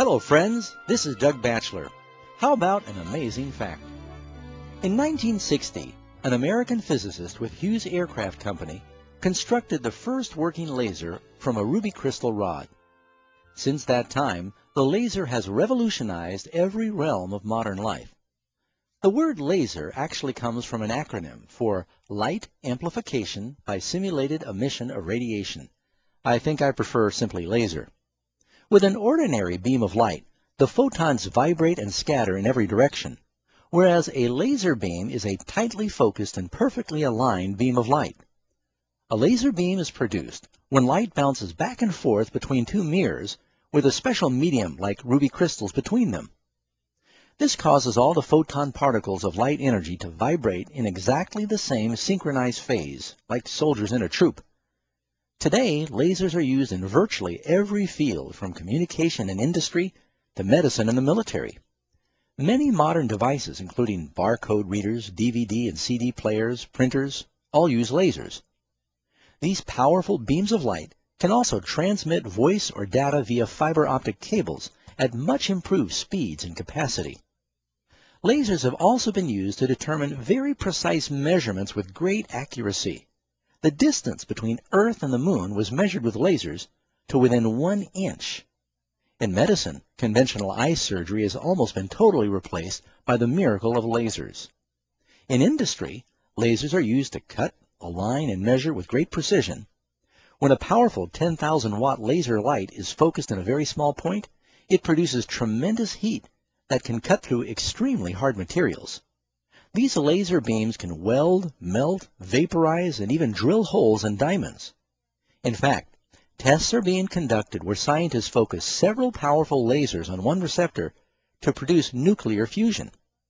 Hello, friends. This is Doug Batchelor. How about an amazing fact? In 1960, an American physicist with Hughes Aircraft Company constructed the first working laser from a ruby crystal rod. Since that time, the laser has revolutionized every realm of modern life. The word laser actually comes from an acronym for Light Amplification by Simulated Emission of Radiation. I think I prefer simply laser. With an ordinary beam of light, the photons vibrate and scatter in every direction, whereas a laser beam is a tightly focused and perfectly aligned beam of light. A laser beam is produced when light bounces back and forth between two mirrors with a special medium like ruby crystals between them. This causes all the photon particles of light energy to vibrate in exactly the same synchronized phase, like soldiers in a troop. Today, lasers are used in virtually every field, from communication and industry to medicine and the military. Many modern devices, including barcode readers, DVD and CD players, printers, all use lasers. These powerful beams of light can also transmit voice or data via fiber optic cables at much improved speeds and capacity. Lasers have also been used to determine very precise measurements with great accuracy. The distance between Earth and the Moon was measured with lasers to within 1 inch. In medicine, conventional eye surgery has almost been totally replaced by the miracle of lasers. In industry, lasers are used to cut, align, and measure with great precision. When a powerful 10,000-watt laser light is focused in a very small point, it produces tremendous heat that can cut through extremely hard materials. These laser beams can weld, melt, vaporize, and even drill holes in diamonds. In fact, tests are being conducted where scientists focus several powerful lasers on one receptor to produce nuclear fusion.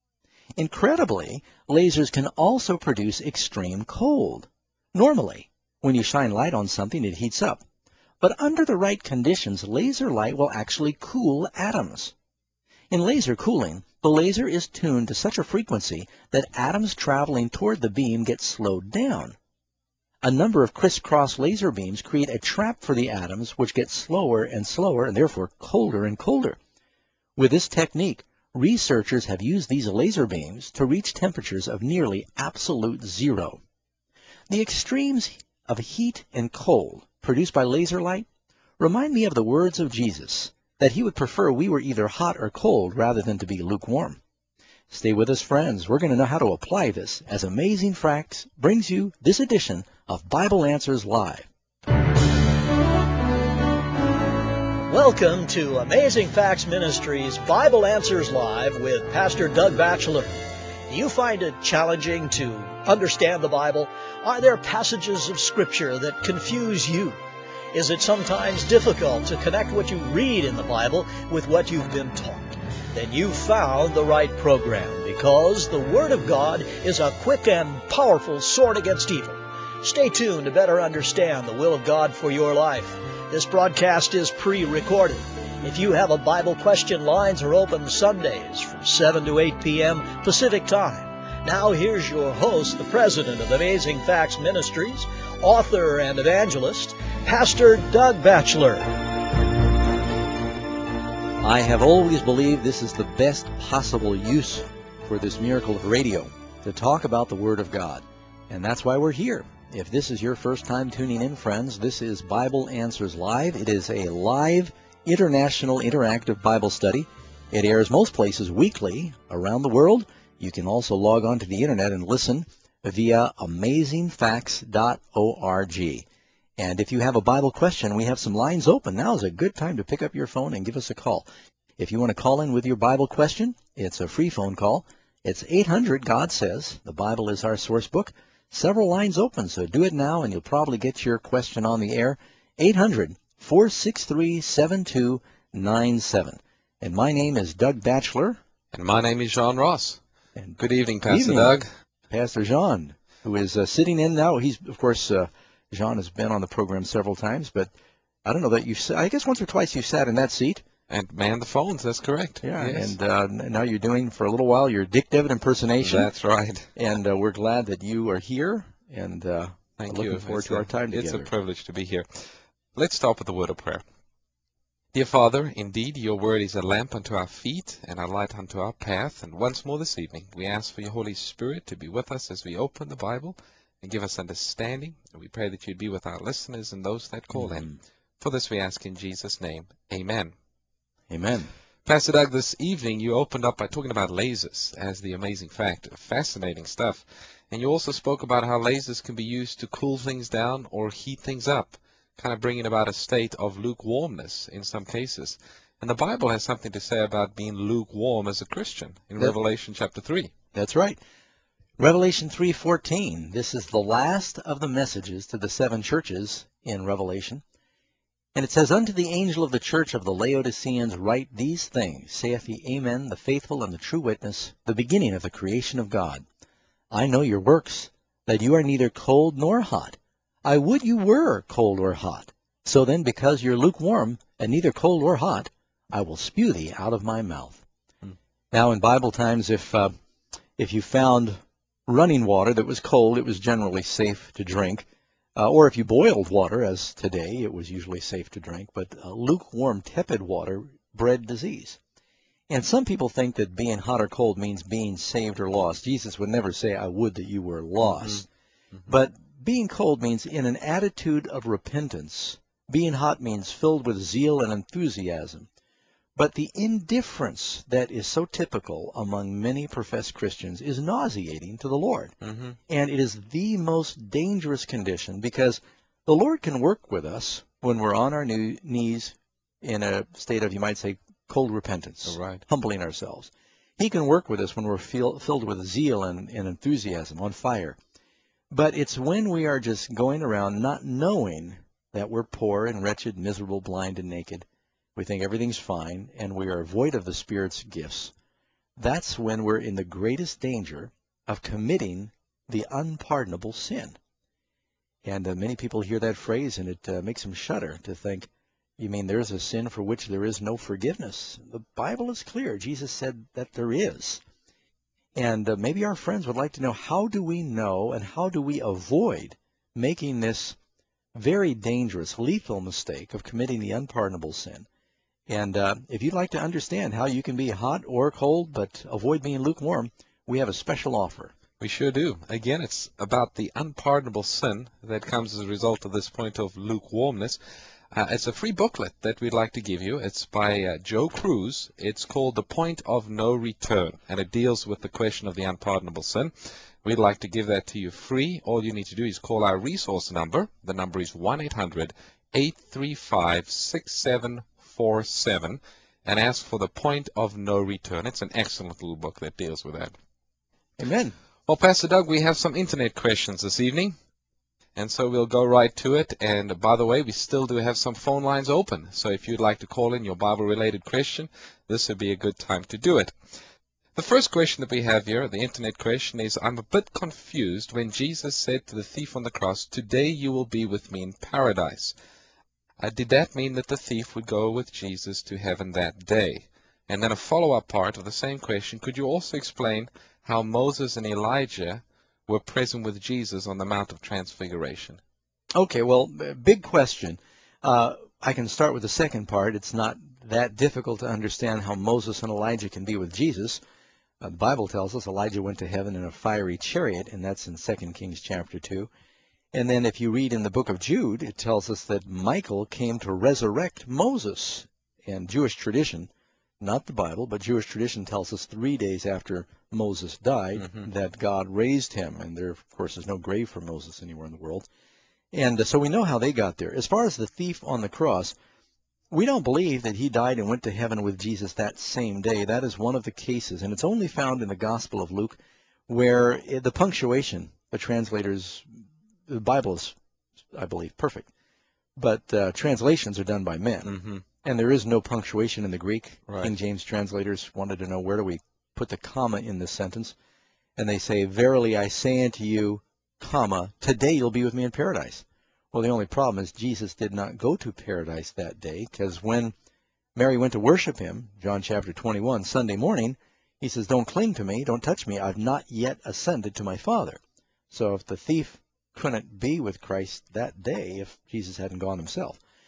Incredibly, lasers can also produce extreme cold. Normally, when you shine light on something, it heats up. But under the right conditions, laser light will actually cool atoms. In laser cooling, the laser is tuned to such a frequency that atoms traveling toward the beam get slowed down. A number of crisscross laser beams create a trap for the atoms, which get slower and slower and therefore colder and colder. With this technique, researchers have used these laser beams to reach temperatures of nearly absolute zero. The extremes of heat and cold produced by laser light remind me of the words of Jesus, that he would prefer we were either hot or cold rather than to be lukewarm. Stay with us, friends. We're going to know how to apply this as Amazing Facts brings you this edition of Bible Answers Live. Welcome to Amazing Facts Ministries Bible Answers Live with Pastor Doug Batchelor. Do you find it challenging to understand the Bible? Are there passages of Scripture that confuse you? Is it sometimes difficult to connect what you read in the Bible with what you've been taught? Then you've found the right program, because the Word of God is a quick and powerful sword against evil. Stay tuned to better understand the will of God for your life. This broadcast is pre-recorded. If you have a Bible question, lines are open Sundays from 7 to 8 p.m. Pacific Time. Now here's your host, the president of Amazing Facts Ministries, author and evangelist, Pastor Doug Batchelor. I have always believed this is the best possible use for this miracle of radio, to talk about the Word of God. And that's why we're here. If this is your first time tuning in, friends, this is Bible Answers Live. It is a live, international, interactive Bible study. It airs most places weekly around the world. You can also log on to the Internet and listen via amazingfacts.org. And if you have a Bible question, we have some lines open. Now is a good time to pick up your phone and give us a call. If you want to call in with your Bible question, it's a free phone call. It's 800 God Says. The Bible is our source book. Several lines open, so do it now, and you'll probably get your question on the air. 800-463-7297. And my name is Doug Batchelor. And my name is John Ross. And good evening, Pastor Doug. Pastor John, who is sitting in now. He's, of course, John has been on the program several times, but I don't know that I guess once or twice you've sat in that seat. And manned the phones, that's correct. Yeah, yes. And now you're doing, for a little while, your Dick Devitt impersonation. That's right. And we're glad that you are here, and Thank looking you. forward to our time together. It's a privilege to be here. Let's start with the word of prayer. Dear Father, indeed your word is a lamp unto our feet and a light unto our path. And once more this evening, we ask for your Holy Spirit to be with us as we open the Bible and give us understanding. And we pray that you'd be with our listeners and those that call in. For this we ask in Jesus' name. Amen. Amen. Pastor Doug, this evening you opened up by talking about lasers as the amazing fact. Fascinating stuff. And you also spoke about how lasers can be used to cool things down or heat things up, kind of bringing about a state of lukewarmness in some cases. And the Bible has something to say about being lukewarm as a Christian in Revelation chapter 3. That's right. Revelation 3:14. This is the last of the messages to the 7 churches in Revelation. And it says, Unto the angel of the church of the Laodiceans write these things, saith he, Amen, the faithful and the true witness, the beginning of the creation of God. I know your works, that you are neither cold nor hot. I would you were cold or hot. So then, because you're lukewarm, and neither cold or hot, I will spew thee out of my mouth. Now, in Bible times, if you found running water that was cold, it was generally safe to drink. Or if you boiled water, as today, it was usually safe to drink. But lukewarm, tepid water bred disease. And some people think that being hot or cold means being saved or lost. Jesus would never say, I would that you were lost. But being cold means in an attitude of repentance. Being hot means filled with zeal and enthusiasm. But the indifference that is so typical among many professed Christians is nauseating to the Lord. And it is the most dangerous condition because the Lord can work with us when we're on our knees in a state of, you might say, cold repentance, humbling ourselves. He can work with us when we're filled with zeal and enthusiasm, on fire. But it's when we are just going around not knowing that we're poor and wretched, miserable, blind, and naked. We think everything's fine, and we are void of the Spirit's gifts. That's when we're in the greatest danger of committing the unpardonable sin. And many people hear that phrase, and it makes them shudder to think, you mean there's a sin for which there is no forgiveness? The Bible is clear. Jesus said that there is. And maybe our friends would like to know, how do we know and how do we avoid making this very dangerous, lethal mistake of committing the unpardonable sin? And if you'd like to understand how you can be hot or cold but avoid being lukewarm, we have a special offer. We sure do. Again, it's about the unpardonable sin that comes as a result of this point of lukewarmness. It's a free booklet that we'd like to give you. It's by Joe Cruz. It's called The Point of No Return, and it deals with the question of the unpardonable sin. We'd like to give that to you free. All you need to do is call our resource number. The number is 1-800-835-6747 and ask for The Point of No Return. It's an excellent little book that deals with that. Amen. Well, Pastor Doug, we have some internet questions this evening, and so we'll go right to it. And by the way, we still do have some phone lines open, so if you'd like to call in your Bible-related question, this would be a good time to do it. The first question that we have here, the internet question, is, I'm a bit confused when Jesus said to the thief on the cross, today you will be with me in paradise. Did that mean that the thief would go with Jesus to heaven that day? And then a follow-up part of the same question, could you also explain how Moses and Elijah were present with Jesus on the Mount of Transfiguration? Okay, well, big question. I can start with the second part. It's not that difficult to understand how Moses and Elijah can be with Jesus. The Bible tells us Elijah went to heaven in a fiery chariot, and that's in 2 Kings chapter 2. And then if you read in the book of Jude, it tells us that Michael came to resurrect Moses. And Jewish tradition, not the Bible, but Jewish tradition tells us 3 days after Moses died that God raised him. And there, of course, is no grave for Moses anywhere in the world. And so we know how they got there. As far as the thief on the cross, we don't believe that he died and went to heaven with Jesus that same day. That is one of the cases, and it's only found in the Gospel of Luke, where the punctuation, the translators, the Bible is, I believe, perfect, but translations are done by men, and there is no punctuation in the Greek. King James translators wanted to know, where do we put the comma in this sentence? And they say, verily I say unto you, comma, today you'll be with me in paradise. Well, the only problem is Jesus did not go to paradise that day, because when Mary went to worship him, John chapter 21, Sunday morning, he says, don't cling to me, don't touch me, I've not yet ascended to my Father. So if the thief couldn't be with Christ that day, if Jesus hadn't gone himself.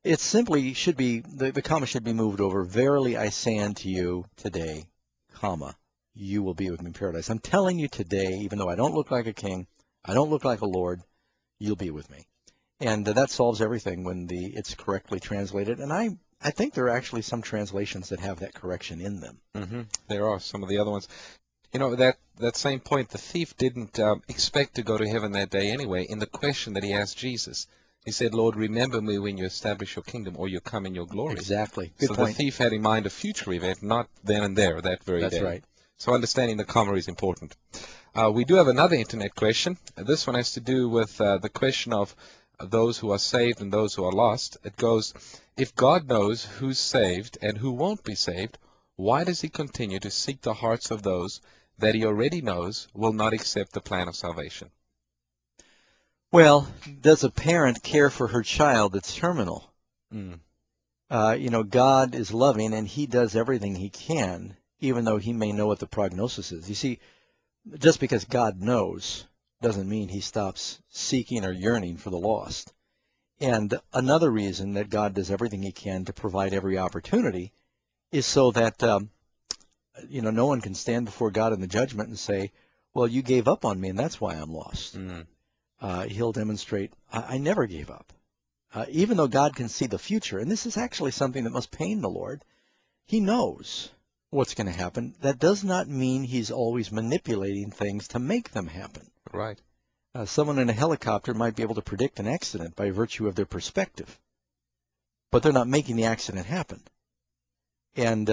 It simply should be, the comma should be moved over. Verily I say unto you today, comma, you will be with me in paradise. I'm telling you today, even though I don't look like a king, I don't look like a lord, you'll be with me. And that solves everything when it's correctly translated. And I think there are actually some translations that have that correction in them. Mm-hmm. There are some of the other ones. You know, that same point, the thief didn't expect to go to heaven that day anyway. In the question that he asked Jesus, he said, Lord, remember me when you establish your kingdom or you come in your glory. Exactly. Good so point. The thief had in mind a future event, not then and there, that very day. That's right. So understanding the comma is important. We do have another internet question. This one has to do with the question of those who are saved and those who are lost. It goes, if God knows who's saved and who won't be saved, why does he continue to seek the hearts of those that he already knows will not accept the plan of salvation? Well, does a parent care for her child that's terminal? Mm. God is loving, and he does everything he can, even though he may know what the prognosis is. You see, just because God knows doesn't mean he stops seeking or yearning for the lost. And another reason that God does everything he can to provide every opportunity is so that, no one can stand before God in the judgment and say, well, you gave up on me, and that's why I'm lost. Mm. He'll demonstrate, I never gave up. Even though God can see the future, and this is actually something that must pain the Lord, he knows what's going to happen. That does not mean he's always manipulating things to make them happen. Right. Someone in a helicopter might be able to predict an accident by virtue of their perspective, but they're not making the accident happen. And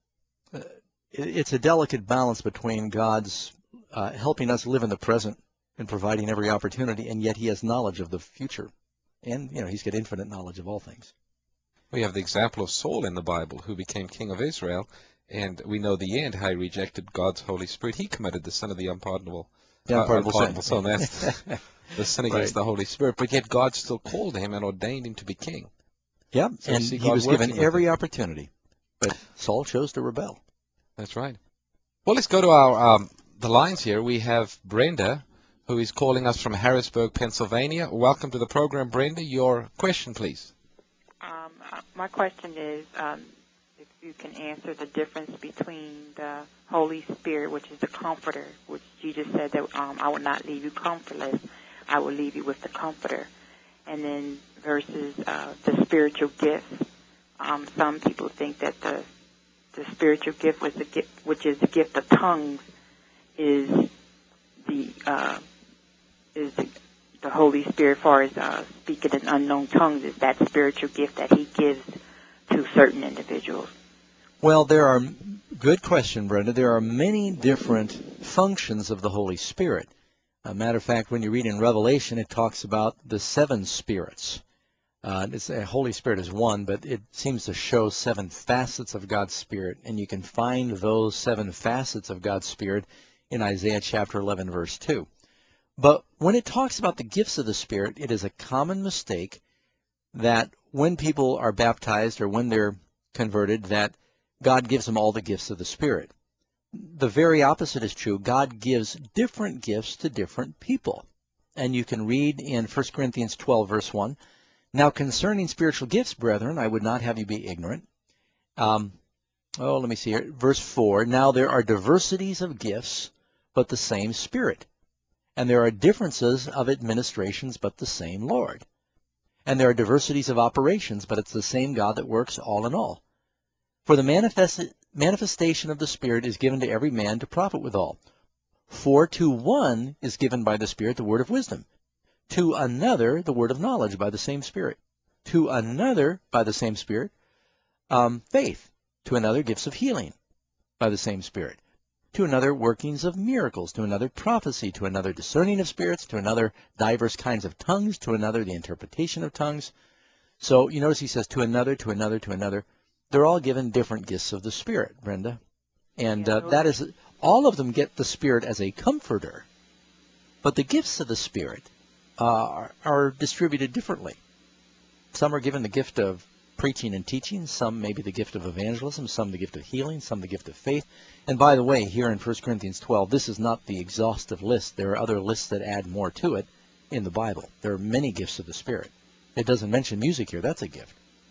it's a delicate balance between God's helping us live in the present and providing every opportunity, and yet he has knowledge of the future. And, he's got infinite knowledge of all things. We have the example of Saul in the Bible, who became king of Israel, and we know the end, how he rejected God's Holy Spirit. He committed the sin of the unpardonable sin. That's the sin against the Holy Spirit. But yet God still called him and ordained him to be king. Yeah, so and he was given every opportunity. But Saul chose to rebel. That's right. Well, let's go to our the lines here. We have Brenda, who is calling us from Harrisburg, Pennsylvania. Welcome to the program, Brenda. Your question, please. My question is if you can answer the difference between the Holy Spirit, which is the Comforter, which Jesus said that I will not leave you comfortless, I will leave you with the Comforter, and then versus the spiritual gifts. Some people think that the spiritual gift, which is the gift of tongues, is the Holy Spirit, as far as speaking in unknown tongues, is that spiritual gift that he gives to certain individuals. Well, good question, Brenda. There are many different functions of the Holy Spirit. As a matter of fact, when you read in Revelation, it talks about the 7 spirits. Holy Spirit is one, but it seems to show 7 facets of God's Spirit, and you can find those 7 facets of God's Spirit in Isaiah chapter 11, verse 2. But when it talks about the gifts of the Spirit, it is a common mistake that when people are baptized or when they're converted, that God gives them all the gifts of the Spirit. The very opposite is true. God gives different gifts to different people. And you can read in 1 Corinthians 12, verse 1, now concerning spiritual gifts, brethren, I would not have you be ignorant. Let me see here. Verse 4, now there are diversities of gifts, but the same Spirit. And there are differences of administrations, but the same Lord. And there are diversities of operations, but it's the same God that works all in all. For the manifestation of the Spirit is given to every man to profit withal. For to one is given by the Spirit the word of wisdom, to another the word of knowledge by the same Spirit, to another by the same Spirit faith, to another gifts of healing by the same Spirit, to another workings of miracles, to another prophecy, to another discerning of spirits, to another divers kinds of tongues, to another the interpretation of tongues. So you notice he says to another, to another, to another. They're all given different gifts of the Spirit, Brenda. And that is, all of them get the Spirit as a comforter. But the gifts of the Spirit are distributed differently. Some are given the gift of preaching and teaching, some maybe the gift of evangelism, some the gift of healing, some the gift of faith. And by the way, here in 1 Corinthians 12, this is not the exhaustive list. There are other lists that add more to it in the Bible. There are many gifts of the Spirit. It doesn't mention music here. That's a gift.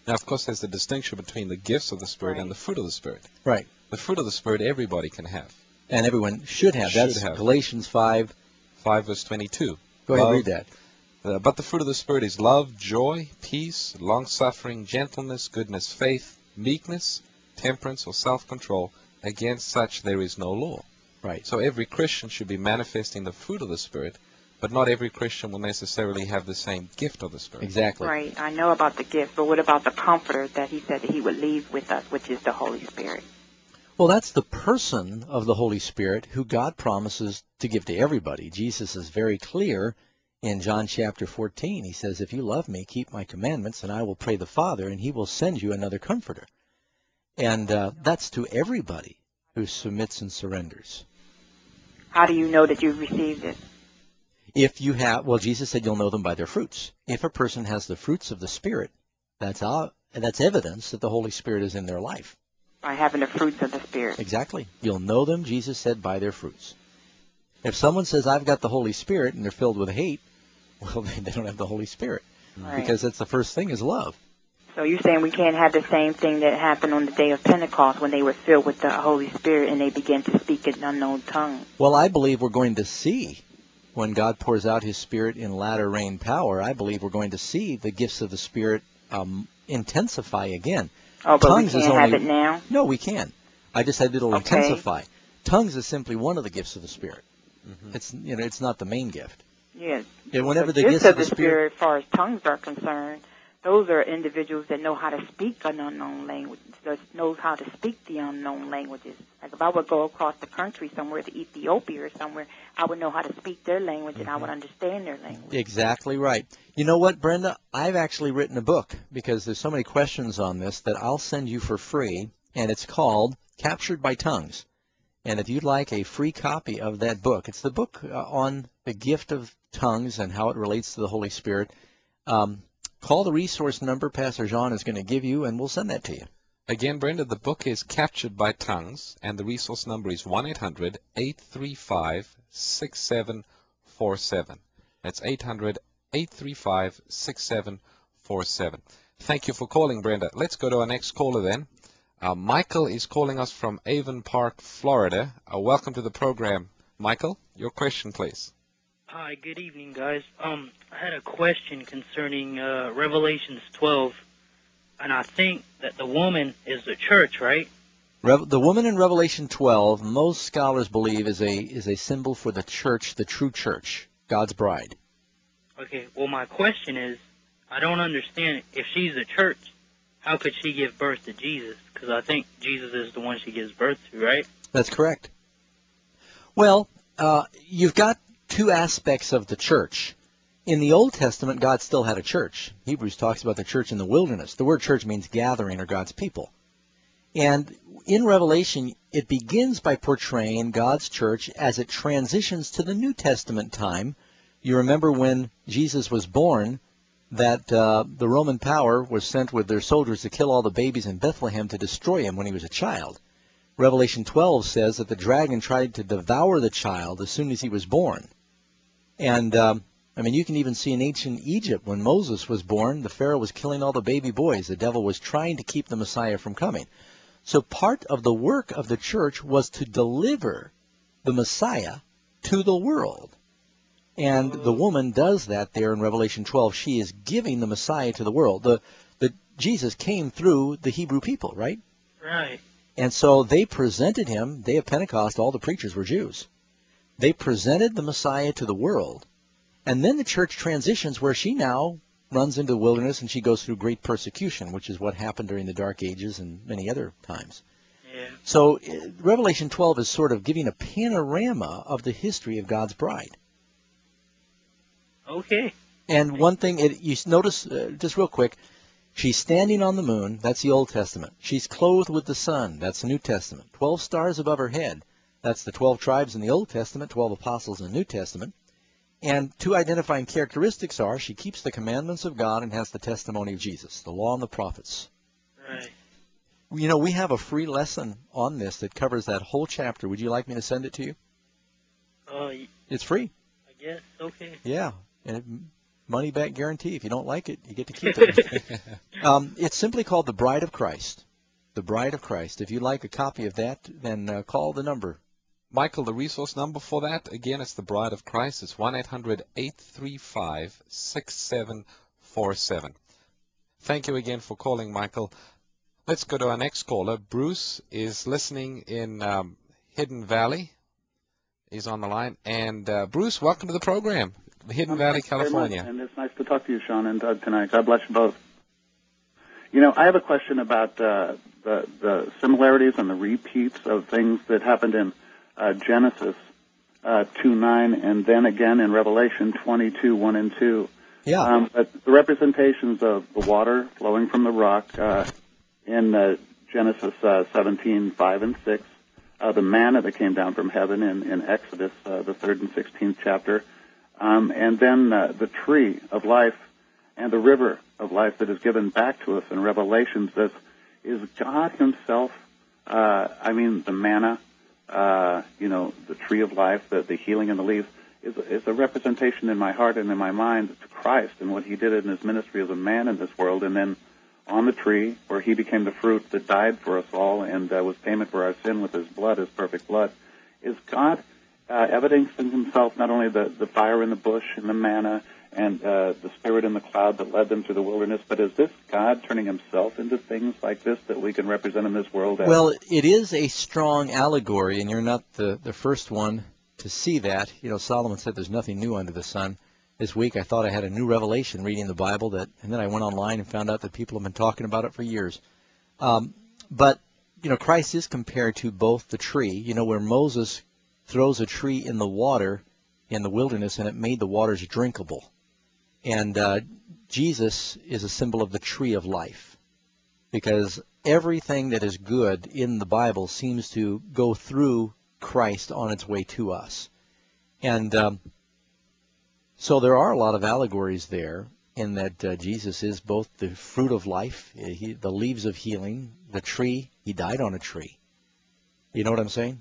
Now, of course, there's a distinction between the gifts of the Spirit and the fruit of the Spirit. Right. The fruit of the Spirit everybody can have. And everyone should have. That's Galatians 5. 5 verse 22. Go ahead and read that. But the fruit of the Spirit is love, joy, peace, long-suffering, gentleness, goodness, faith, meekness, temperance, or self-control. Against such there is no law. Right. So every Christian should be manifesting the fruit of the Spirit, but not every Christian will necessarily have the same gift of the Spirit. Exactly. Right. I know about the gift, but what about the Comforter that he said that he would leave with us, which is the Holy Spirit? Well, that's the person of the Holy Spirit who God promises to give to everybody. Jesus is very clear in John chapter 14. He says, if you love me, keep my commandments, and I will pray the Father, and he will send you another Comforter. And that's to everybody who submits and surrenders. How do you know that you've received it? If you have, well, Jesus said you'll know them by their fruits. If a person has the fruits of the Spirit, that's evidence that the Holy Spirit is in their life. By having the fruits of the Spirit. Exactly. You'll know them, Jesus said, by their fruits. If someone says, I've got the Holy Spirit, and they're filled with hate, well, they don't have the Holy Spirit. Right. Because that's the first thing is love. So you're saying we can't have the same thing that happened on the day of Pentecost when they were filled with the Holy Spirit and they began to speak in unknown tongues? Well, I believe we're going to see, when God pours out his Spirit in latter rain power, I believe we're going to see the gifts of the Spirit intensify again. Oh, but Tongues we can't have it now? No, we can. I just said it'll intensify. Tongues is simply one of the gifts of the Spirit. Mm-hmm. It's not the main gift. Yes. Whenever the gifts of the Spirit, as far as tongues are concerned, those are individuals that know how to speak an unknown language, that knows how to speak the unknown languages. Like if I would go across the country somewhere to Ethiopia or somewhere, I would know how to speak their language and I would understand their language. Exactly right. You know what, Brenda? I've actually written a book because there's so many questions on this that I'll send you for free, and it's called Captured by Tongues. And if you'd like a free copy of that book, it's the book on the gift of tongues and how it relates to the Holy Spirit. Call the resource number Pastor John is going to give you, and we'll send that to you. Again, Brenda, the book is Captured by Tongues, and the resource number is 1-800-835-6747. That's 800-835-6747. Thank you for calling, Brenda. Let's go to our next caller then. Michael is calling us from Avon Park, Florida. Welcome to the program. Michael, your question, please. Hi, good evening, guys. I had a question concerning Revelations 12, and I think that the woman is the church, right? The woman in Revelation 12, most scholars believe is a symbol for the church, the true church, God's bride. Okay, well, my question is, I don't understand, if she's the church, how could she give birth to Jesus? Because I think Jesus is the one she gives birth to, right? That's correct. Well, you've got two aspects of the church. In the Old Testament, God still had a church. Hebrews talks about the church in the wilderness. The word church means gathering or God's people. And in Revelation, it begins by portraying God's church as it transitions to the New Testament time. You remember when Jesus was born, that the Roman power was sent with their soldiers to kill all the babies in Bethlehem to destroy him when he was a child. Revelation 12 says that the dragon tried to devour the child as soon as he was born. And, you can even see in ancient Egypt, when Moses was born, the Pharaoh was killing all the baby boys. The devil was trying to keep the Messiah from coming. So part of the work of the church was to deliver the Messiah to the world. And the woman does that there in Revelation 12. She is giving the Messiah to the world. Jesus came through the Hebrew people, right? Right. And so they presented him, day of Pentecost, all the preachers were Jews. They presented the Messiah to the world. And then the church transitions where she now runs into the wilderness and she goes through great persecution, which is what happened during the Dark Ages and many other times. Yeah. So Revelation 12 is sort of giving a panorama of the history of God's bride. Okay. And one thing, you notice, just real quick, she's standing on the moon, that's the Old Testament. She's clothed with the sun, that's the New Testament. 12 stars above her head, that's the 12 tribes in the Old Testament, 12 apostles in the New Testament. And two identifying characteristics are she keeps the commandments of God and has the testimony of Jesus, the law and the prophets. Right. You know, we have a free lesson on this that covers that whole chapter. Would you like me to send it to you? It's free. I guess. Okay. Yeah. And money back guarantee. If you don't like it, you get to keep it. It's simply called The Bride of Christ. The Bride of Christ. If you'd like a copy of that, then call the number. Michael, the resource number for that, again, it's The Bride of Christ. It's 1-800-835-6747. Thank you again for calling, Michael. Let's go to our next caller. Bruce is listening in Hidden Valley. He's on the line. And Bruce, welcome to the program, Hidden Valley, California. And it's nice to talk to you, Sean and Doug, tonight. God bless you both. You know, I have a question about the similarities and the repeats of things that happened in Genesis 2:9 and then again in Revelation 22:1 and 2. Yeah. But the representations of the water flowing from the rock in Genesis 17:5 and 6, the manna that came down from heaven in Exodus, the 3rd and 16th chapter, and then the tree of life and the river of life that is given back to us in Revelations. This is God himself, the manna, the tree of life, the healing in the leaves, is a representation in my heart and in my mind to Christ and what he did in his ministry as a man in this world. And then on the tree, where he became the fruit that died for us all and was payment for our sin with his blood, his perfect blood, is God evidencing himself not only the fire in the bush and the manna and the spirit in the cloud that led them through the wilderness, but is this God turning himself into things like this that we can represent in this world? Well, it is a strong allegory, and you're not the first one to see that. You know, Solomon said there's nothing new under the sun. This week I thought I had a new revelation reading the Bible, and then I went online and found out that people have been talking about it for years. But, Christ is compared to both the tree, where Moses throws a tree in the water in the wilderness and it made the waters drinkable. And Jesus is a symbol of the tree of life, because everything that is good in the Bible seems to go through Christ on its way to us. And so there are a lot of allegories there in that Jesus is both the fruit of life, the leaves of healing, the tree. He died on a tree. You know what I'm saying?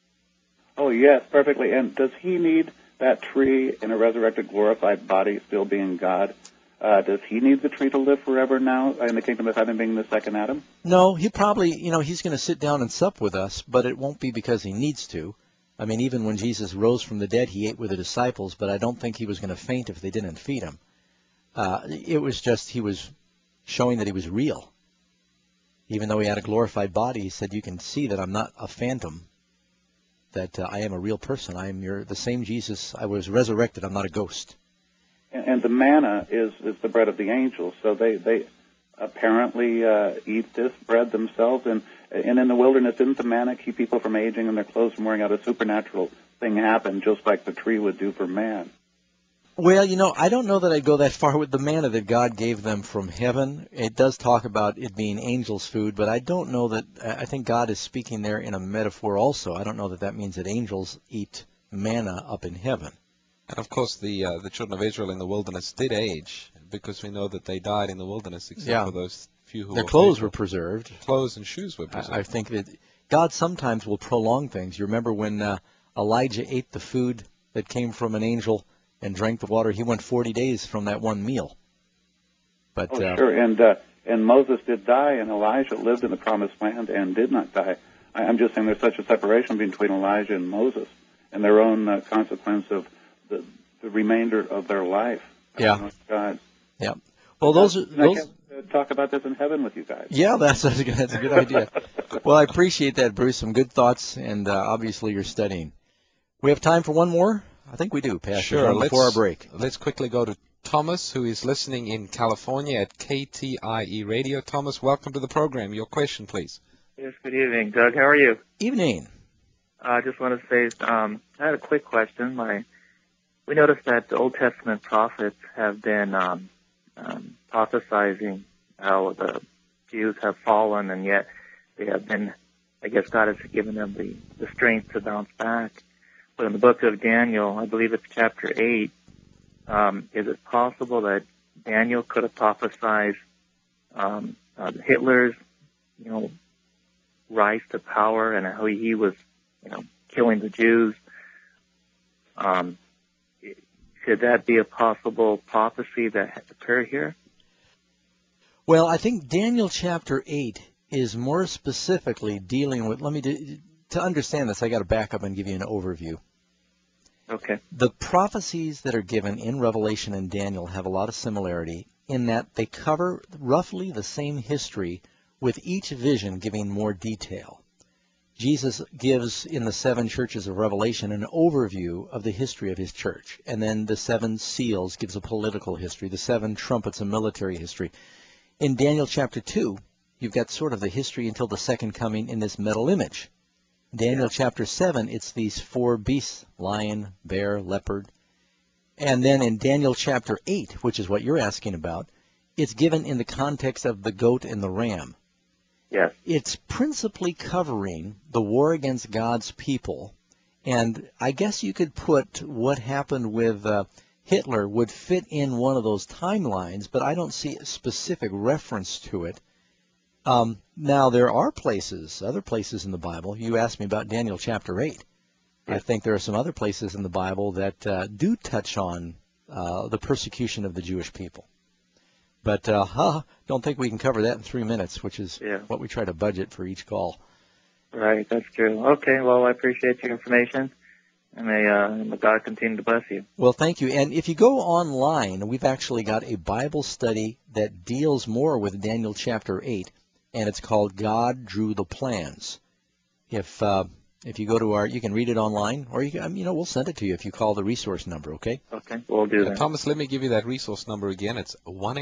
Oh, yes, perfectly. And does he need that tree in a resurrected, glorified body, still being God? Does he need the tree to live forever now in the kingdom of heaven, being the second Adam? No, he probably, he's going to sit down and sup with us, but it won't be because he needs to. I mean, even when Jesus rose from the dead, he ate with the disciples, but I don't think he was going to faint if they didn't feed him. It was just he was showing that he was real. Even though he had a glorified body, he said, you can see that I'm not a phantom, that I am a real person. I am the same Jesus. I was resurrected. I'm not a ghost. And the manna is the bread of the angels, so they apparently eat this bread themselves. And in the wilderness, didn't the manna keep people from aging and their clothes from wearing out? A supernatural thing happened, just like the tree would do for man. Well, I don't know that I'd go that far with the manna that God gave them from heaven. It does talk about it being angels' food, but I don't know that. I think God is speaking there in a metaphor also. I don't know that means that angels eat manna up in heaven. And of course, the children of Israel in the wilderness did age, because we know that they died in the wilderness, except for those few who their were clothes faithful. were preserved. Clothes and shoes were preserved. I think that God sometimes will prolong things. You remember when Elijah ate the food that came from an angel and drank the water? He went 40 days from that one meal. But sure. And Moses did die, and Elijah lived in the promised land and did not die. I'm just saying there's such a separation between Elijah and Moses and their own consequence of the remainder of their life. Yeah. God. Yeah. Well, those. I can talk about this in heaven with you guys. Yeah, that's a good idea. Well, I appreciate that, Bruce. Some good thoughts, and obviously you're studying. We have time for one more? I think we do, Pastor. Sure. Before our break. Let's quickly go to Thomas, who is listening in California at KTIE Radio. Thomas, welcome to the program. Your question, please. Yes, good evening, Doug. How are you? Evening. I just want to say I had a quick question. We noticed that the Old Testament prophets have been prophesizing how the Jews have fallen, and yet they have been, I guess God has given them the strength to bounce back. But in the book of Daniel, I believe it's chapter 8, is it possible that Daniel could have prophesied Hitler's, rise to power and how he was, killing the Jews? Could that be a possible prophecy that occur here? Well, I think Daniel chapter 8 is more specifically dealing with, to understand this, I got to back up and give you an overview. Okay. The prophecies that are given in Revelation and Daniel have a lot of similarity in that they cover roughly the same history, with each vision giving more detail. Jesus gives in the 7 churches of Revelation an overview of the history of his church, and then the 7 seals gives a political history, the 7 trumpets a military history. In Daniel chapter 2, you've got sort of the history until the second coming in this metal image. Daniel chapter 7, it's these 4 beasts, lion, bear, leopard. And then in Daniel chapter 8, which is what you're asking about, it's given in the context of the goat and the ram. Yes. It's principally covering the war against God's people. And I guess you could put what happened with Hitler would fit in one of those timelines, but I don't see a specific reference to it. Now, there are other places in the Bible. You asked me about Daniel chapter 8. I think there are some other places in the Bible that do touch on the persecution of the Jewish people. But don't think we can cover that in 3 minutes, which is what we try to budget for each call. Right, that's true. Okay, well, I appreciate your information, and may God continue to bless you. Well, thank you. And if you go online, we've actually got a Bible study that deals more with Daniel chapter 8, and it's called God Drew the Plans. If you go to you can read it online, or we'll send it to you if you call the resource number, okay? Okay, we'll do that. Thomas, let me give you that resource number again. It's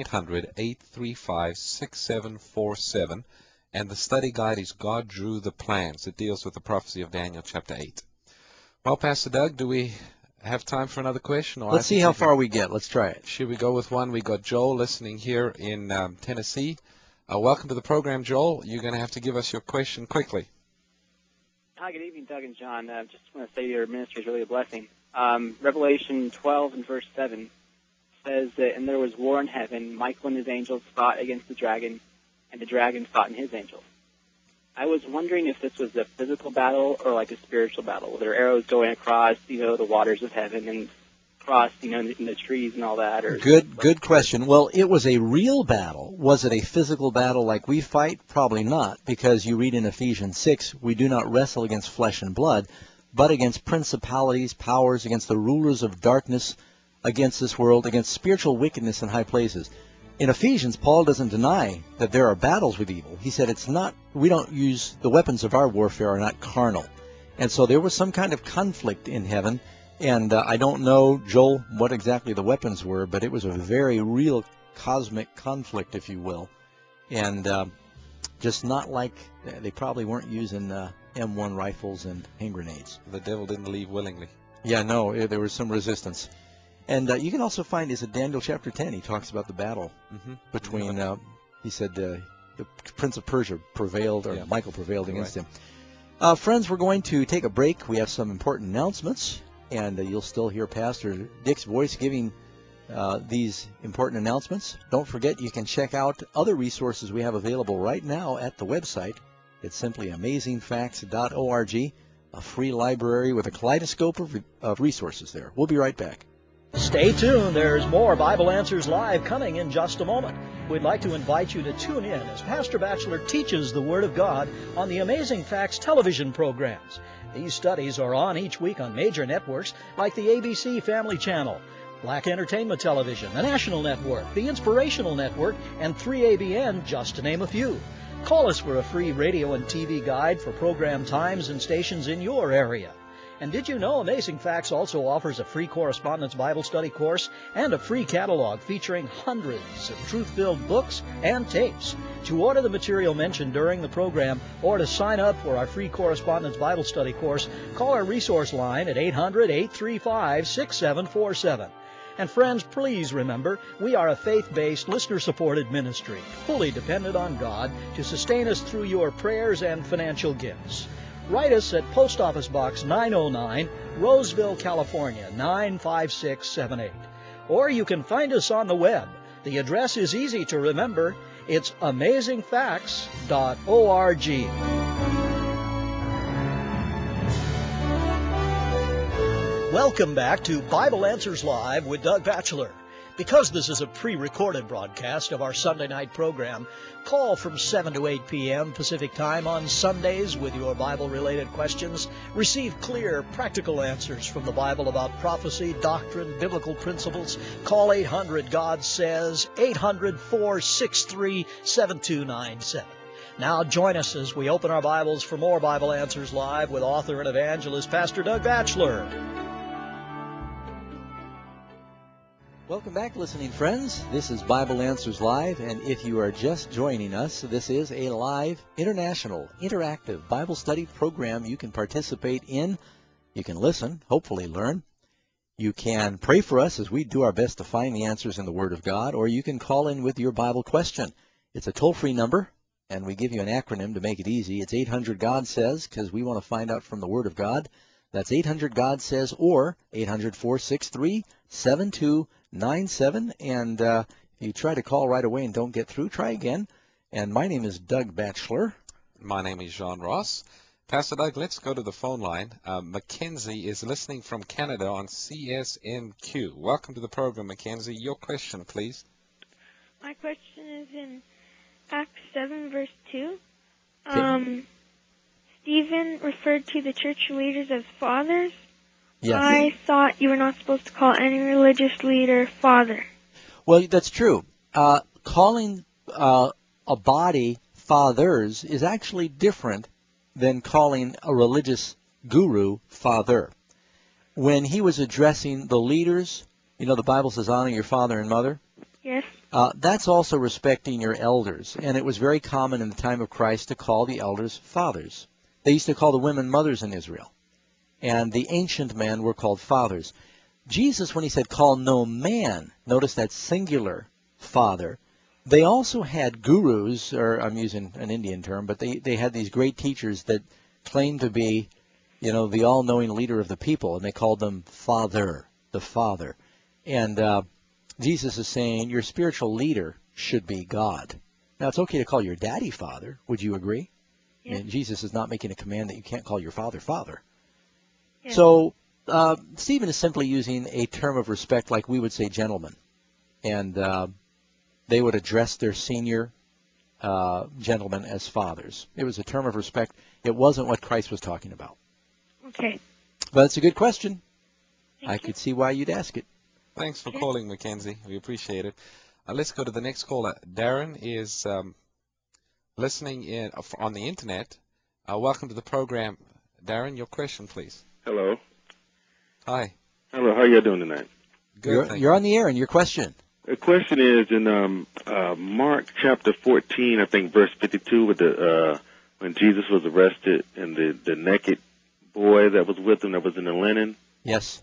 1-800-835-6747, and the study guide is God Drew the Plans. It deals with the prophecy of Daniel chapter 8. Well, Pastor Doug, do we have time for another question? Let's see how far we get. Let's try it. Should we go with one? We got Joel listening here in Tennessee. Welcome to the program, Joel. You're going to have to give us your question quickly. Hi, good evening, Doug and John. Just want to say your ministry is really a blessing. Revelation 12 and verse 7 says that, and there was war in heaven. Michael and his angels fought against the dragon, and the dragon fought and his angels. I was wondering if this was a physical battle or like a spiritual battle. Were there arrows going across, the waters of heaven and across, in the trees and all that? Or Good question. Well, it was a real battle. Was it a physical battle like we fight? Probably not, because you read in Ephesians 6, we do not wrestle against flesh and blood, but against principalities, powers, against the rulers of darkness, against this world, against spiritual wickedness in high places. In Ephesians, Paul doesn't deny that there are battles with evil. He said we don't use, the weapons of our warfare are not carnal. And so there was some kind of conflict in heaven. And I don't know, Joel, what exactly the weapons were, but it was a very real cosmic conflict, if you will. And just not like, they probably weren't using M1 rifles and hand grenades. The devil didn't leave willingly. Yeah, no, there was some resistance. And you can also find, is it Daniel chapter 10, he talks about the battle between, he said the Prince of Persia prevailed, or Michael prevailed against him. Friends, we're going to take a break. We have some important announcements. And you'll still hear Pastor Dick's voice giving these important announcements. Don't forget, you can check out other resources we have available right now at the website. It's simply amazingfacts.org, a free library with a kaleidoscope of resources there. We'll be right back. Stay tuned. There's more Bible Answers Live coming in just a moment. We'd like to invite you to tune in as Pastor Batchelor teaches the Word of God on the Amazing Facts television programs. These studies are on each week on major networks like the ABC Family Channel, Black Entertainment Television, the National Network, the Inspirational Network, and 3ABN, just to name a few. Call us for a free radio and TV guide for program times and stations in your area. And did you know Amazing Facts also offers a free correspondence Bible study course and a free catalog featuring hundreds of truth-filled books and tapes? To order the material mentioned during the program or to sign up for our free correspondence Bible study course, call our resource line at 800-835-6747. And friends, please remember, we are a faith-based, listener-supported ministry, fully dependent on God to sustain us through your prayers and financial gifts. Write us at Post Office Box 909, Roseville, California, 95678. Or you can find us on the web. The address is easy to remember. It's amazingfacts.org. Welcome back to Bible Answers Live with Doug Batchelor. Because this is a pre-recorded broadcast of our Sunday night program, call from 7 to 8 p.m. Pacific Time on Sundays with your Bible-related questions. Receive clear, practical answers from the Bible about prophecy, doctrine, biblical principles. Call 800-GOD-SAYS, 800-463-7297. Now join us as we open our Bibles for more Bible Answers Live with author and evangelist Pastor Doug Batchelor. Welcome back, listening friends. This is Bible Answers Live, and if you are just joining us, this is a live, international, interactive Bible study program you can participate in. You can listen, hopefully learn. You can pray for us as we do our best to find the answers in the Word of God, or you can call in with your Bible question. It's a toll-free number, and we give you an acronym to make it easy. It's 800-GOD-SAYS, because we want to find out from the Word of God. That's 800-GOD-SAYS or 800-463-7297. And if you try to call right away and don't get through, try again. And my name is Doug Batchelor. My name is John Ross. Pastor Doug, let's go to the phone line. Mackenzie is listening from Canada on CSMQ. Welcome to the program, Mackenzie. Your question, please. My question is in Acts 7, verse 2. Okay. Stephen referred to the church leaders as fathers. Yes. I thought you were not supposed to call any religious leader father. Well, that's true. Calling a body fathers is actually different than calling a religious guru father. When he was addressing the leaders, you know, the Bible says honor your father and mother. Yes. That's also respecting your elders, and it was very common in the time of Christ to call the elders fathers. They used to call the women mothers in Israel, and the ancient men were called fathers. Jesus, when he said call no man, notice that singular father, they also had gurus, or I'm using an Indian term, but they had these great teachers that claimed to be, you know, the all-knowing leader of the people, and they called them father, the father. And Jesus is saying your spiritual leader should be God. Now, it's okay to call your daddy father. Would you agree? Yes. And Jesus is not making a command that you can't call your father father. Yes. So Stephen is simply using a term of respect like we would say gentlemen. And they would address their senior gentlemen as fathers. It was a term of respect. It wasn't what Christ was talking about. Okay. But it's a good question. Thank I you. could see why you'd ask it. Thanks for calling, Mackenzie. We appreciate it. Let's go to the next caller. Darren is listening in on the internet. Welcome to the program. Darren, your question, please. Hello. Hi. Hello. How you doing tonight? Good. You're on the air, and your question. The question is in Mark chapter 14, I think verse 52, with the when Jesus was arrested and the naked boy that was with him that was in the linen. Yes.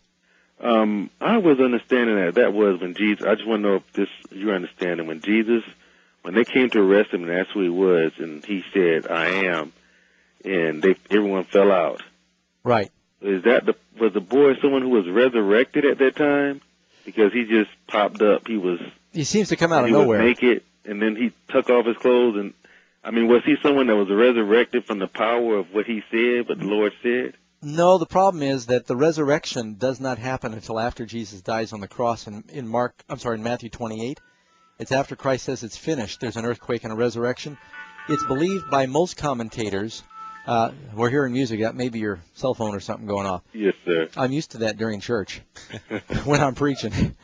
I was understanding that was when Jesus. I just want to know if this you're understanding when Jesus, when they came to arrest him and that's who he was, and he said, "I am," and everyone fell out. Right. Was the boy someone who was resurrected at that time? Because he just popped up. He seems to come out of he nowhere. was naked, and then he took off his clothes. And I mean, was he someone that was resurrected from the power of what he said, what the Lord said? No, the problem is that the resurrection does not happen until after Jesus dies on the cross in Matthew 28. It's after Christ says it's finished. There's an earthquake and a resurrection. It's believed by most commentators. We're hearing music. That may be your cell phone or something going off. Yes, sir. I'm used to that during church when I'm preaching.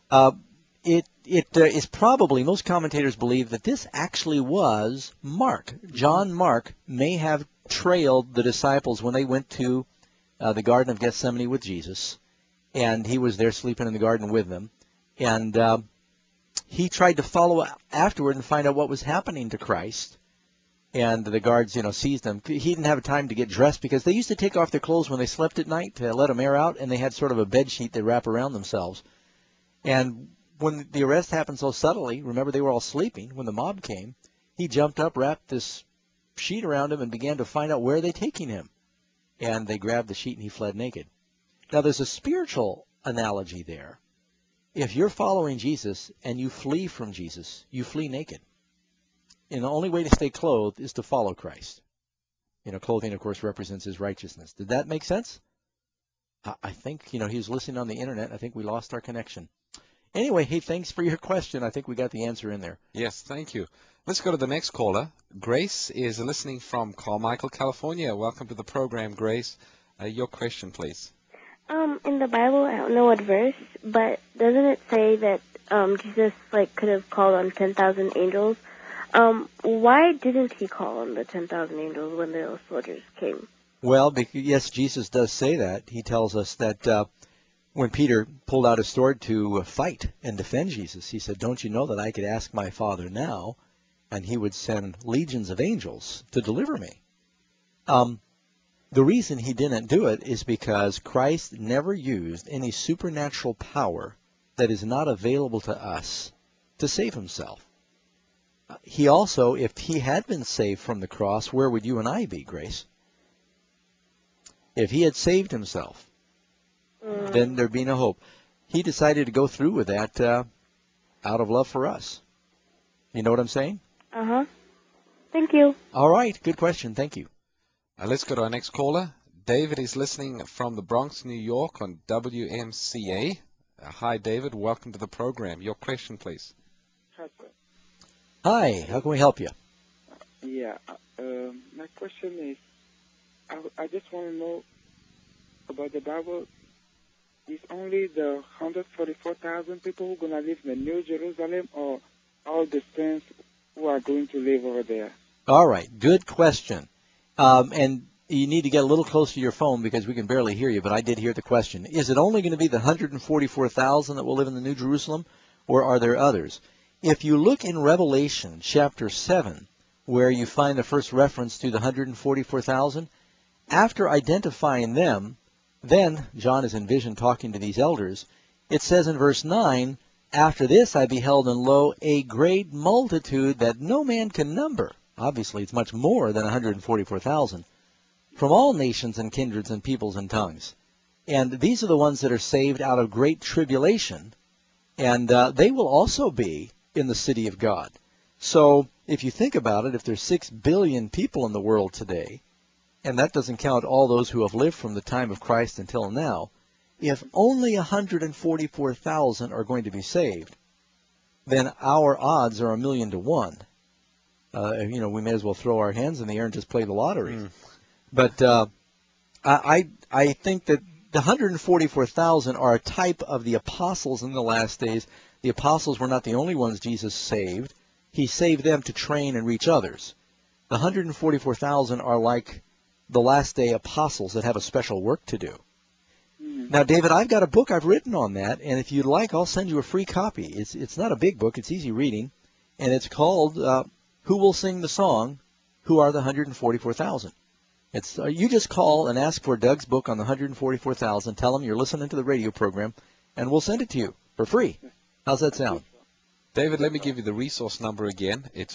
It is probably, most commentators believe that this actually was Mark. John Mark may have trailed the disciples when they went to the Garden of Gethsemane with Jesus, and he was there sleeping in the garden with them. And he tried to follow afterward and find out what was happening to Christ. And the guards, seized him. He didn't have time to get dressed because they used to take off their clothes when they slept at night to let them air out, and they had sort of a bed sheet they wrap around themselves. And when the arrest happened so subtly, remember they were all sleeping when the mob came, he jumped up, wrapped this sheet around him, and began to find out where they're taking him. And they grabbed the sheet and he fled naked. Now there's a spiritual analogy there. If you're following Jesus and you flee from Jesus, you flee naked. And the only way to stay clothed is to follow Christ. Clothing, of course, represents his righteousness. Did that make sense? I think, he was listening on the internet. I think we lost our connection. Anyway, hey, thanks for your question. I think we got the answer in there. Yes, thank you. Let's go to the next caller. Grace is listening from Carmichael, California. Welcome to the program, Grace. Your question, please. In the Bible, I don't know what verse, but doesn't it say that Jesus could have called on 10,000 angels? Why didn't he call on the 10,000 angels when the soldiers came? Well, yes, Jesus does say that. He tells us that when Peter pulled out his sword to fight and defend Jesus, he said, "Don't you know that I could ask my Father now, and he would send legions of angels to deliver me?" The reason he didn't do it is because Christ never used any supernatural power that is not available to us to save himself. He also, if he had been saved from the cross, where would you and I be, Grace? If he had saved himself, then there'd be no hope. He decided to go through with that out of love for us. You know what I'm saying? Uh-huh. Thank you. All right. Good question. Thank you. Let's go to our next caller. David is listening from the Bronx, New York on WMCA. Hi, David. Welcome to the program. Your question, please. Hi, sir. Hi. How can we help you? Yeah. My question is, I just want to know about the Bible. Is only the 144,000 people who are going to live in the New Jerusalem, or all the saints who are going to live over there? All right. Good question. And you need to get a little closer to your phone because we can barely hear you, but I did hear the question. Is it only going to be the 144,000 that will live in the New Jerusalem, or are there others? If you look in Revelation chapter 7, where you find the first reference to the 144,000, after identifying them, then John is in vision talking to these elders. It says in verse 9, "After this I beheld, and lo, a great multitude that no man can number." Obviously, it's much more than 144,000. "From all nations and kindreds and peoples and tongues." And these are the ones that are saved out of great tribulation. And they will also be in the city of God. So if you think about it, if there's 6 billion people in the world today, and that doesn't count all those who have lived from the time of Christ until now, if only 144,000 are going to be saved, then our odds are 1,000,000 to 1. We may as well throw our hands in the air and just play the lottery. But I think that the 144,000 are a type of the apostles in the last days. The apostles were not the only ones Jesus saved. He saved them to train and reach others. The 144,000 are like the last day apostles that have a special work to do. Now, David, I've got a book I've written on that, and if you'd like, I'll send you a free copy. It's not a big book. It's easy reading, and it's called Who Will Sing the Song? Who Are the 144,000? It's you just call and ask for Doug's book on the 144,000. Tell them you're listening to the radio program, and we'll send it to you for free. How's that sound? David, let me give you the resource number again. It's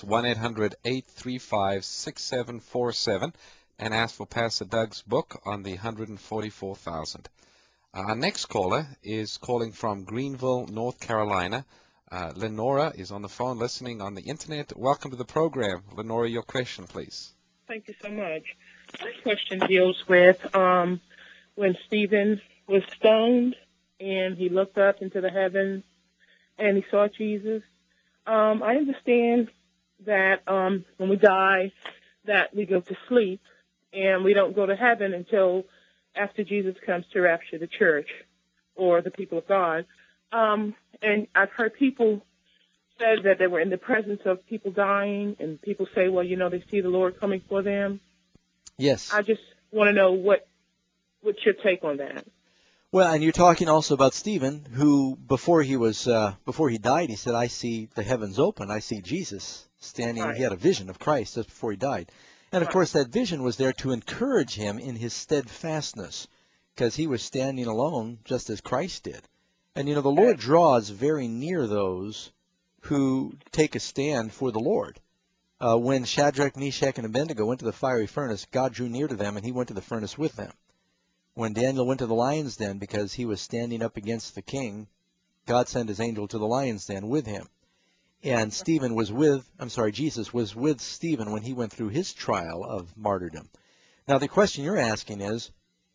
1-800-835-6747, and ask for Pastor Doug's book on the 144,000. Our next caller is calling from Greenville, North Carolina. Lenora is on the phone listening on the internet. Welcome to the program. Lenora, your question, please. Thank you so much. My question deals with when Stephen was stoned and he looked up into the heavens and he saw Jesus. I understand that when we die, that we go to sleep and we don't go to heaven until after Jesus comes to rapture the church or the people of God. And I've heard people say that they were in the presence of people dying, and people say, well, they see the Lord coming for them. Yes. I just want to know what's your take on that. Well, and you're talking also about Stephen, who before he died, he said, "I see the heavens open. I see Jesus standing." Right. He had a vision of Christ just before he died. And, of course, that vision was there to encourage him in his steadfastness, because he was standing alone just as Christ did. And, the Lord draws very near those who take a stand for the Lord. When Shadrach, Meshach, and Abednego went to the fiery furnace, God drew near to them, and he went to the furnace with them. When Daniel went to the lion's den because he was standing up against the king, God sent his angel to the lion's den with him. And Jesus was with Stephen when he went through his trial of martyrdom. Now, the question you're asking is,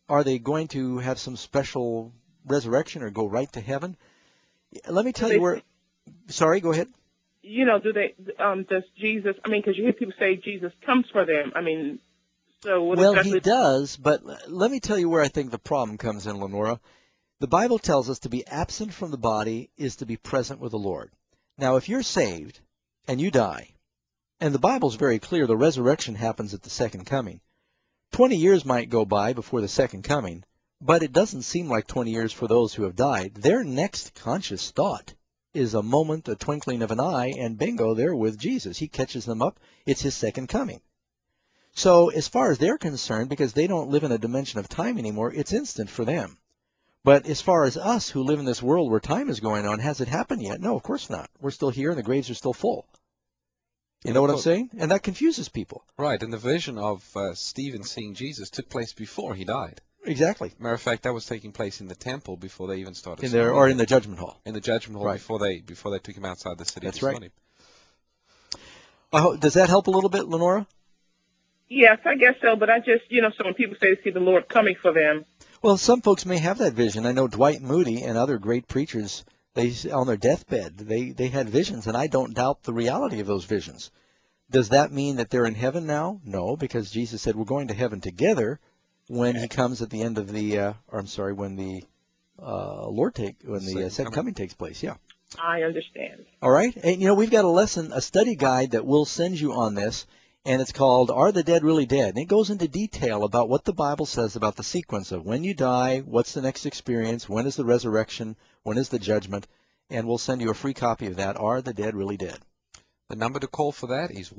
are they going to have some special resurrection or go right to heaven? Let me tell you where. Sorry, go ahead. You know, does Jesus, I mean, because you hear people say Jesus comes for them. I mean, so what Well, exactly? he does, but let me tell you where I think the problem comes in, Lenora. The Bible tells us to be absent from the body is to be present with the Lord. Now, if you're saved and you die, and the Bible's very clear, the resurrection happens at the second coming. 20 years might go by before the second coming, but it doesn't seem like 20 years for those who have died. Their next conscious thought is a moment, a twinkling of an eye, and bingo, they're with Jesus. He catches them up. It's his second coming. So as far as they're concerned, because they don't live in a dimension of time anymore, it's instant for them. But as far as us who live in this world where time is going on, has it happened yet? No, of course not. We're still here and the graves are still full. You know what I'm saying? And that confuses people. Right, and the vision of Stephen seeing Jesus took place before he died. Exactly. Matter of fact, that was taking place in the temple before they even started. Or in the judgment hall. In the judgment hall, right. before they took him outside the city. That's to right. stone him. Does that help a little bit, Lenora? Yes, I guess so. But I just, so when people say they see the Lord coming for them. Well, some folks may have that vision. I know Dwight Moody and other great preachers, they on their deathbed, they had visions, and I don't doubt the reality of those visions. Does that mean that they're in heaven now? No, because Jesus said we're going to heaven together when he comes at the end of the, when the second coming takes place. Yeah. I understand. All right. And, we've got a study guide that we'll send you on this, and it's called Are the Dead Really Dead? And it goes into detail about what the Bible says about the sequence of when you die, what's the next experience, when is the resurrection, when is the judgment, and we'll send you a free copy of that, Are the Dead Really Dead? The number to call for that is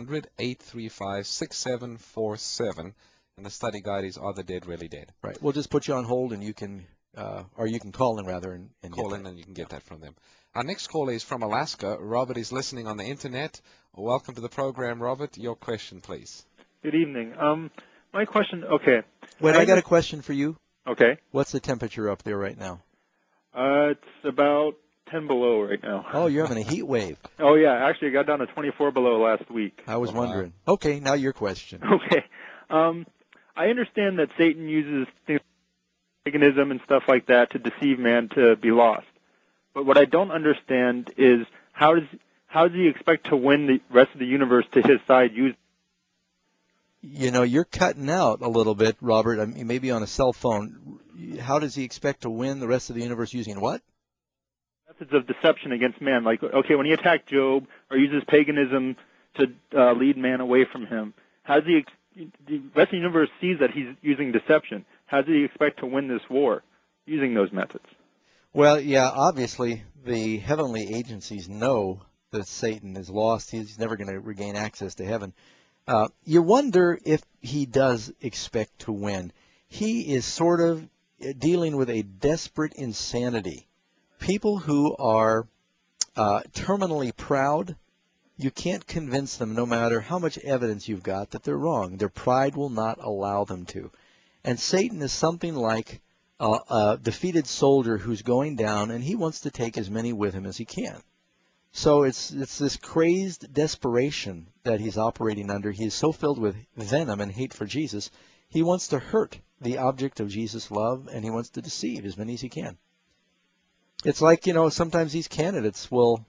1-800-835-6747, and the study guide is Are the Dead Really Dead? Right. We'll just put you on hold, and you can call in rather and call in, and you can get that from them. Our next caller is from Alaska. Robert is listening on the internet. Welcome to the program, Robert. Your question, please. Good evening. My question. Okay. Wait, I got a question for you. Okay. What's the temperature up there right now? It's about 10 below right now. Oh, you're having a heat wave. Oh, yeah. Actually, it got down to 24 below last week. I was wondering. Okay, now your question. Okay. I understand that Satan uses things like paganism and stuff like that to deceive man to be lost. But what I don't understand is how does he expect to win the rest of the universe to his side using? You're cutting out a little bit, Robert. I mean, maybe on a cell phone. How does he expect to win the rest of the universe using what? Methods of deception against man. Like, okay, when he attacked Job or uses paganism to lead man away from him, how does the rest of the universe sees that he's using deception? How does he expect to win this war using those methods? Well, yeah, obviously the heavenly agencies know that Satan is lost. He's never going to regain access to heaven. You wonder if he does expect to win. He is sort of dealing with a desperate insanity. People who are terminally proud, you can't convince them, no matter how much evidence you've got, that they're wrong. Their pride will not allow them to. And Satan is something like a defeated soldier who's going down, and he wants to take as many with him as he can. So it's this crazed desperation that he's operating under. He is so filled with venom and hate for Jesus, he wants to hurt the object of Jesus' love, and he wants to deceive as many as he can. It's like, sometimes these candidates will,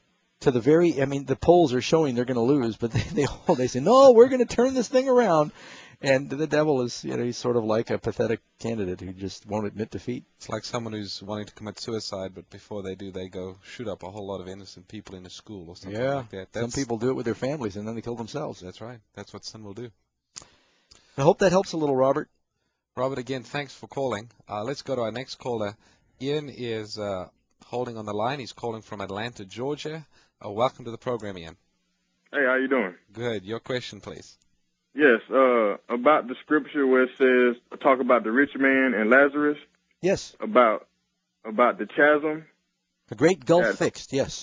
the polls are showing they're going to lose, but they say, no, we're going to turn this thing around. And the devil is, he's sort of like a pathetic candidate who just won't admit defeat. It's like someone who's wanting to commit suicide, but before they do, they go shoot up a whole lot of innocent people in a school or something like that. Some people do it with their families, and then they kill themselves. That's right. That's what sin will do. I hope that helps a little, Robert. Robert, again, thanks for calling. Let's go to our next caller. Ian is holding on the line. He's calling from Atlanta, Georgia. Welcome to the program, Ian. Hey, how you doing? Good. Your question, please. Yes, about the scripture where it says, talk about the rich man and Lazarus. Yes. About the chasm. The great gulf fixed, yes.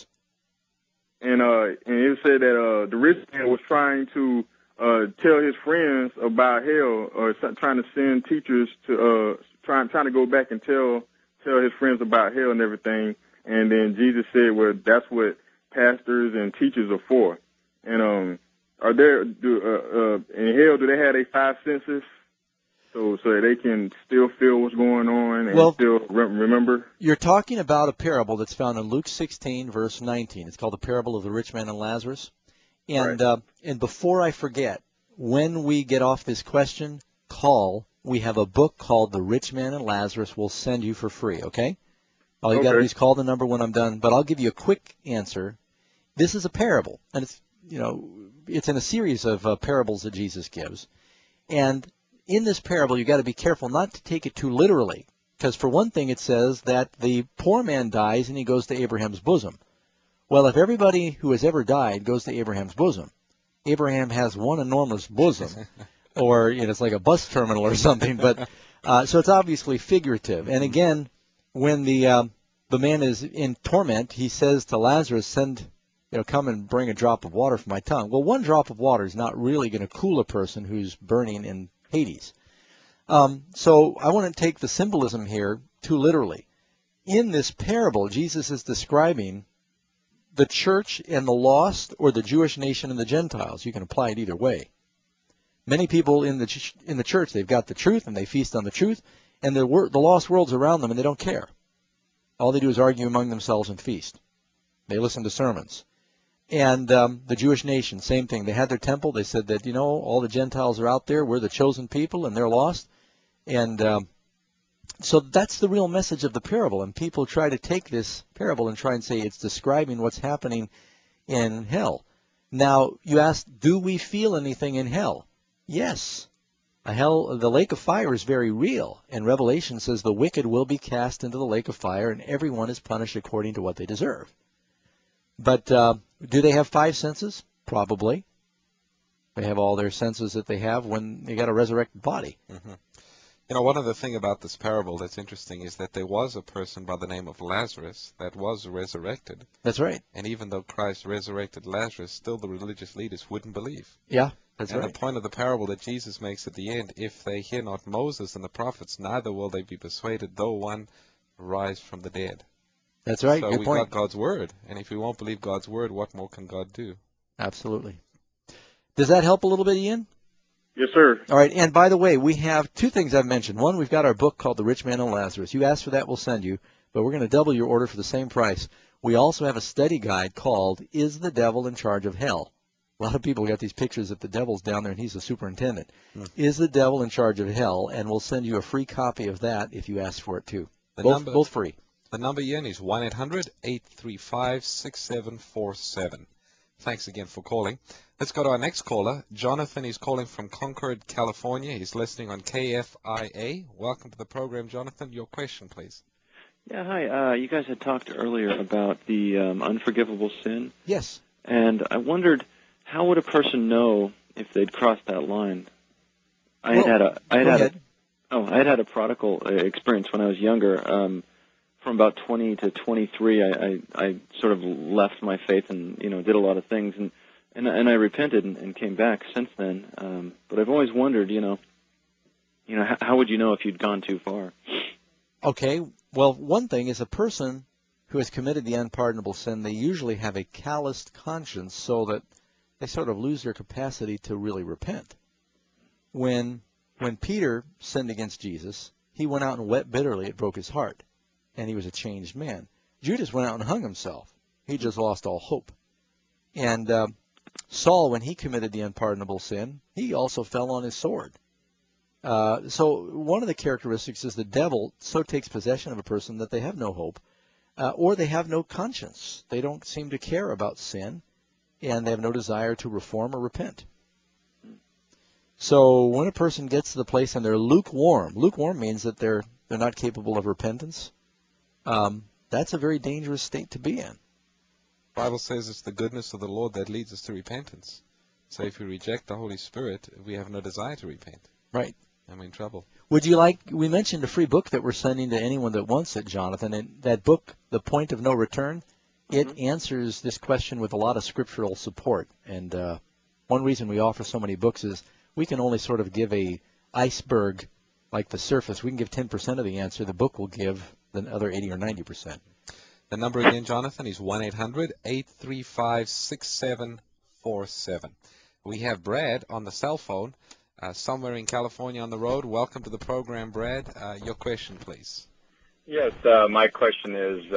And it said that the rich man was trying to tell his friends about hell, or trying to send teachers to trying to go back and tell his friends about hell and everything. And then Jesus said, well, that's what pastors and teachers are for. And are there in hell? Do they have their five senses? so that they can still feel what's going on and Well, still remember? You're talking about a parable that's found in Luke 16, verse 19. It's called the parable of the rich man and Lazarus. And and before I forget, when we get off this question, call. We have a book called The Rich Man and Lazarus. We'll send you for free, okay? All you got to do is call the number when I'm done. But I'll give you a quick answer. This is a parable, and it's it's in a series of parables that Jesus gives. And in this parable, you got to be careful not to take it too literally, because for one thing, it says that the poor man dies and he goes to Abraham's bosom. Well, if everybody who has ever died goes to Abraham's bosom, Abraham has one enormous bosom, or it's like a bus terminal or something. But so it's obviously figurative. And again, when the man is in torment, he says to Lazarus, come and bring a drop of water from my tongue. Well, one drop of water is not really going to cool a person who's burning in Hades. So I want to take the symbolism here too literally. In this parable, Jesus is describing the church and the lost, or the Jewish nation and the Gentiles. You can apply it either way. Many people in the church, they've got the truth and they feast on the truth, and the lost world's around them and they don't care. All they do is argue among themselves and feast. They listen to sermons. And the Jewish nation, same thing. They had their temple. They said that, all the Gentiles are out there. We're the chosen people and they're lost. And so that's the real message of the parable. And people try to take this parable and try and say it's describing what's happening in hell. Now, you asked, do we feel anything in hell? Yes. The lake of fire is very real. And Revelation says the wicked will be cast into the lake of fire and everyone is punished according to what they deserve. But do they have five senses? Probably. They have all their senses that they have when they got a resurrected body. Mm-hmm. One of the things about this parable that's interesting is that there was a person by the name of Lazarus that was resurrected. That's right. And even though Christ resurrected Lazarus, still the religious leaders wouldn't believe. Yeah, that's right. And the point of the parable that Jesus makes at the end, if they hear not Moses and the prophets, neither will they be persuaded, though one rise from the dead. That's right. So Good we point. got God's word. And if we won't believe God's word, what more can God do? Absolutely. Does that help a little bit, Ian? Yes, sir. All right, and by the way, we have two things I've mentioned. One, we've got our book called The Rich Man and Lazarus. You asked for that, we'll send you, but we're going to double your order for the same price. We also have a study guide called Is the Devil in Charge of Hell? A lot of people got these pictures that the devil's down there and he's the superintendent. Is the devil in charge of hell? And we'll send you a free copy of that if you ask for it, too. Both free. The number, Ian, is 1-800-835-6747. Thanks again for calling. Let's go to our next caller. Jonathan is calling from Concord, California. He's listening on KFIA. Welcome to the program, Jonathan. Your question, please. Yeah, hi. You guys had talked earlier about the unforgivable sin. Yes. And I wondered, how would a person know if they'd crossed that line? I had had a prodigal experience when I was younger. From about 20 to 23, I sort of left my faith and did a lot of things, and I repented and came back since then. But I've always wondered, how would you know if you'd gone too far? Okay. Well, one thing is a person who has committed the unpardonable sin, they usually have a calloused conscience, so that they sort of lose their capacity to really repent. When Peter sinned against Jesus, he went out and wept bitterly. It broke his heart. And he was a changed man. Judas went out and hung himself. He just lost all hope. And Saul, when he committed the unpardonable sin, he also fell on his sword. So one of the characteristics is the devil so takes possession of a person that they have no hope, or they have no conscience. They don't seem to care about sin, and they have no desire to reform or repent. So when a person gets to the place and they're lukewarm means that they're not capable of repentance. That's a very dangerous state to be in. The Bible says it's the goodness of the Lord that leads us to repentance. So if we reject the Holy Spirit, we have no desire to repent. Right. I'm in trouble. Would you like, we mentioned a free book that we're sending to anyone that wants it, Jonathan, and that book, The Point of No Return, it answers this question with a lot of scriptural support. And one reason we offer so many books is we can only sort of give a iceberg like the surface. We can give 10% of the answer. The book will give the other 80 or 90%. The number again, Jonathan, is 1-800-835-6747. We have Brad on the cell phone. somewhere in California on the road. Welcome to the program, Brad. Your question, please. Yes, my question is,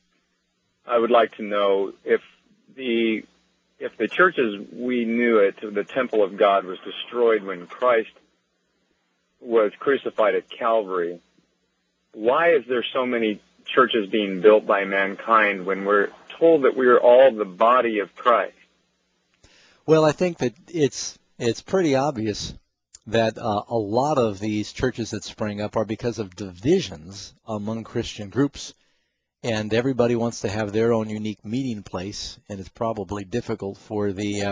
I would like to know if the church as we knew it, the temple of God, was destroyed when Christ was crucified at Calvary, why is there so many churches being built by mankind when we're told that we are all the body of Christ? Well, I think that it's pretty obvious that a lot of these churches that spring up are because of divisions among Christian groups, and everybody wants to have their own unique meeting place, and it's probably difficult for the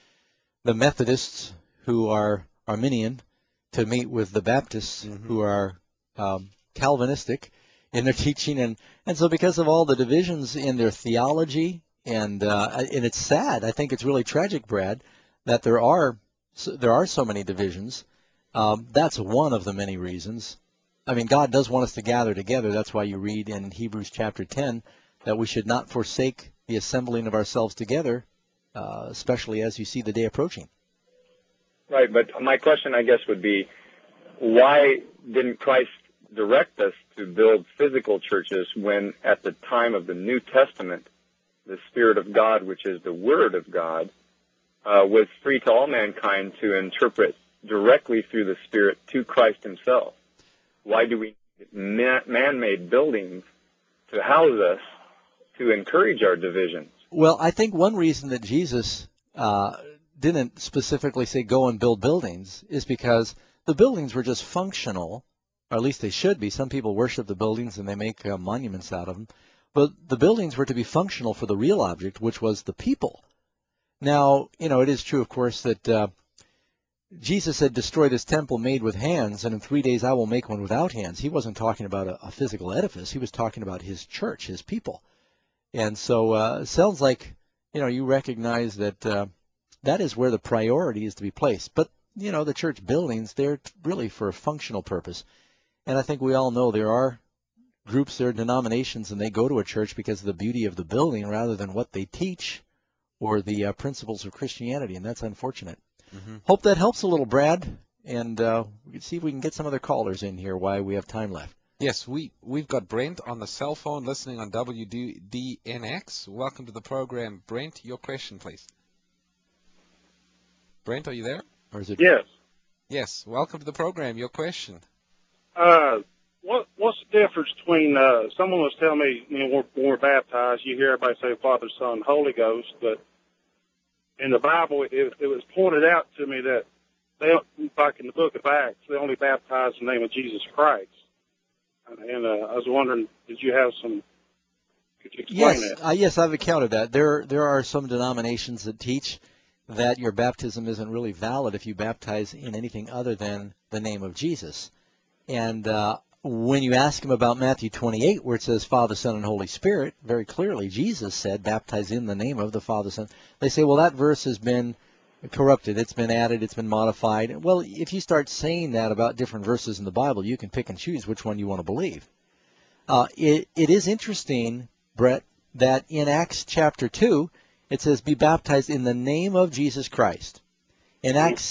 Methodists, who are Arminian, to meet with the Baptists, who are Calvinistic in their teaching, and so because of all the divisions in their theology, and it's sad. I think it's really tragic, Brad, that there are so many divisions. That's one of the many reasons. I mean, God does want us to gather together. That's why you read in Hebrews chapter 10 that we should not forsake the assembling of ourselves together, especially as you see the day approaching. Right, but my question, I guess, would be, why didn't Christ direct us to build physical churches when at the time of the New Testament, the Spirit of God, which is the Word of God, was free to all mankind to interpret directly through the Spirit to Christ himself? Why do we need man-made buildings to house us to encourage our divisions? Well, I think one reason that Jesus didn't specifically say go and build buildings is because the buildings were just functional, or at least they should be. Some people worship the buildings and they make monuments out of them. But the buildings were to be functional for the real object, which was the people. Now, it is true, of course, that Jesus said, destroy this temple made with hands, and in 3 days I will make one without hands. He wasn't talking about a physical edifice. He was talking about his church, his people. And so it sounds like, you recognize that that is where the priority is to be placed. But, the church buildings, they're really for a functional purpose. And I think we all know there are groups, there are denominations, and they go to a church because of the beauty of the building rather than what they teach or the principles of Christianity, and that's unfortunate. Hope that helps a little, Brad, and we can see if we can get some other callers in here while we have time left. Yes, we've got Brent on the cell phone listening on WDNX. Welcome to the program, Brent. Your question, please. Brent, are you there? Or is it? Yes. Yes. Welcome to the program. Your question. What's the difference between someone was telling me, when we're baptized, you hear everybody say Father, Son, Holy Ghost, but in the Bible, it was pointed out to me that back in the book of Acts, they only baptized in the name of Jesus Christ. And I was wondering, could you explain that? Yes, I've encountered that. There are some denominations that teach that your baptism isn't really valid if you baptize in anything other than the name of Jesus. And when you ask them about Matthew 28, where it says Father, Son, and Holy Spirit, very clearly Jesus said, baptize in the name of the Father, Son. They say, well, that verse has been corrupted. It's been added. It's been modified. Well, if you start saying that about different verses in the Bible, you can pick and choose which one you want to believe. It is interesting, Brett, that in Acts chapter 2, it says, be baptized in the name of Jesus Christ. In Acts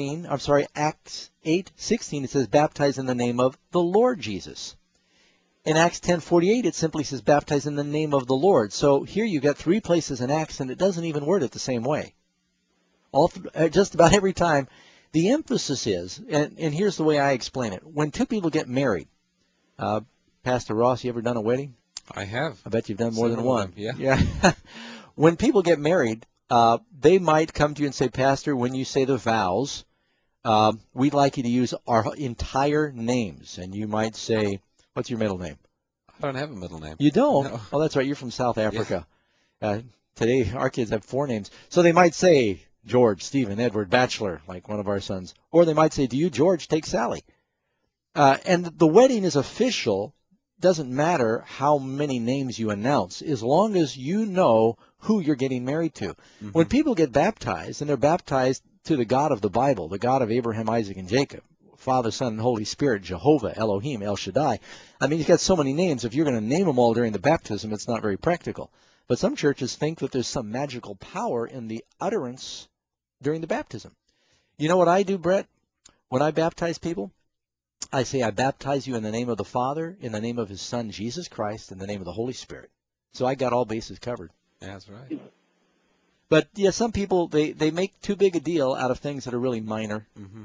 8:16, it says, baptize in the name of the Lord Jesus. In Acts 10:48, it simply says, baptize in the name of the Lord. So here you got 3 places in Acts, and it doesn't even word it the same way. Just about every time, the emphasis is, and here's the way I explain it. When 2 people get married, Pastor Ross, you ever done a wedding? I have. I bet you've done more than one. Yeah. When people get married, they might come to you and say, Pastor, when you say the vows, we'd like you to use our entire names. And you might say, what's your middle name? I don't have a middle name. You don't? No. Oh, that's right. You're from South Africa. Yeah. Today, our kids have 4 names. So they might say George, Stephen, Edward, Bachelor, like one of our sons. Or they might say, do you, George, take Sally? And the wedding is official. Doesn't matter how many names you announce, as long as you know who you're getting married to. Mm-hmm. When people get baptized, and they're baptized to the God of the Bible, the God of Abraham, Isaac, and Jacob, Father, Son, and Holy Spirit, Jehovah, Elohim, El Shaddai. I mean, you've got so many names. If you're going to name them all during the baptism, it's not very practical. But some churches think that there's some magical power in the utterance during the baptism. You know what I do, Brett? When I baptize people, I say, I baptize you in the name of the Father, in the name of His Son, Jesus Christ, in the name of the Holy Spirit. So I got all bases covered. That's right. But, yeah, some people, they make too big a deal out of things that are really minor. Mm-hmm.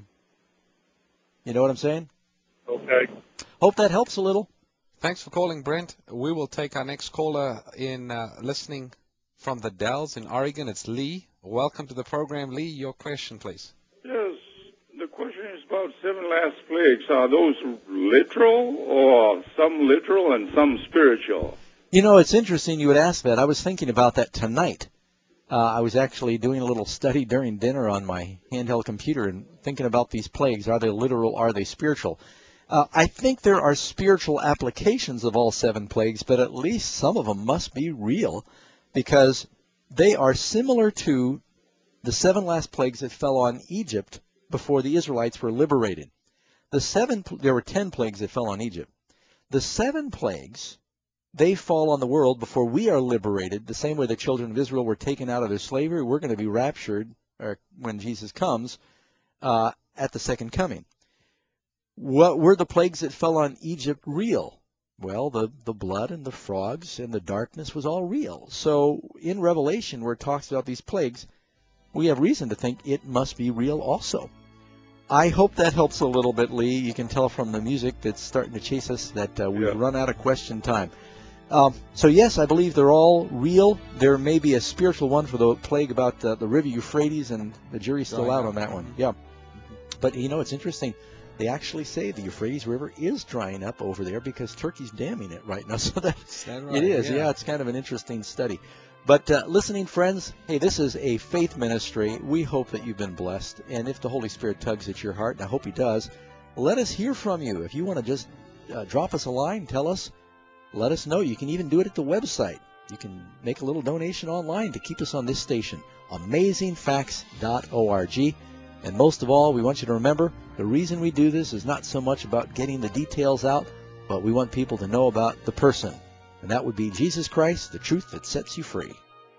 You know what I'm saying? Okay. Hope that helps a little. Thanks for calling, Brent. We will take our next caller in listening from the Dells in Oregon. It's Lee. Welcome to the program, Lee. Your question, please. Yes, the question is about 7 last plagues. Are those literal, or some literal and some spiritual? You know, it's interesting you would ask that. I was thinking about that tonight. I was actually doing a little study during dinner on my handheld computer and thinking about these plagues. Are they literal? Are they spiritual? I think there are spiritual applications of all 7 plagues, but at least some of them must be real, because they are similar to the 7 last plagues that fell on Egypt before the Israelites were liberated. There were 10 plagues that fell on Egypt. The 7 plagues, they fall on the world before we are liberated. The same way the children of Israel were taken out of their slavery, we're going to be raptured when Jesus comes at the second coming. What were the plagues that fell on Egypt real? Well, the blood and the frogs and the darkness was all real. So in Revelation, where it talks about these plagues, we have reason to think it must be real also. I hope that helps a little bit, Lee. You can tell from the music that's starting to chase us that we've run out of question time. So yes, I believe they're all real. There may be a spiritual one for the plague about the river Euphrates, and the jury's still out on that one. Yeah. But, you know, it's interesting. They actually say the Euphrates River is drying up over there because Turkey's damming it right now. So that right? It is. Yeah, it's kind of an interesting study. But listening friends, hey, this is a faith ministry. We hope that you've been blessed. And if the Holy Spirit tugs at your heart, and I hope He does, let us hear from you. If you want to just drop us a line, tell us, let us know. You can even do it at the website. You can make a little donation online to keep us on this station, amazingfacts.org. And most of all, we want you to remember, the reason we do this is not so much about getting the details out, but we want people to know about the person. And that would be Jesus Christ, the truth that sets you free.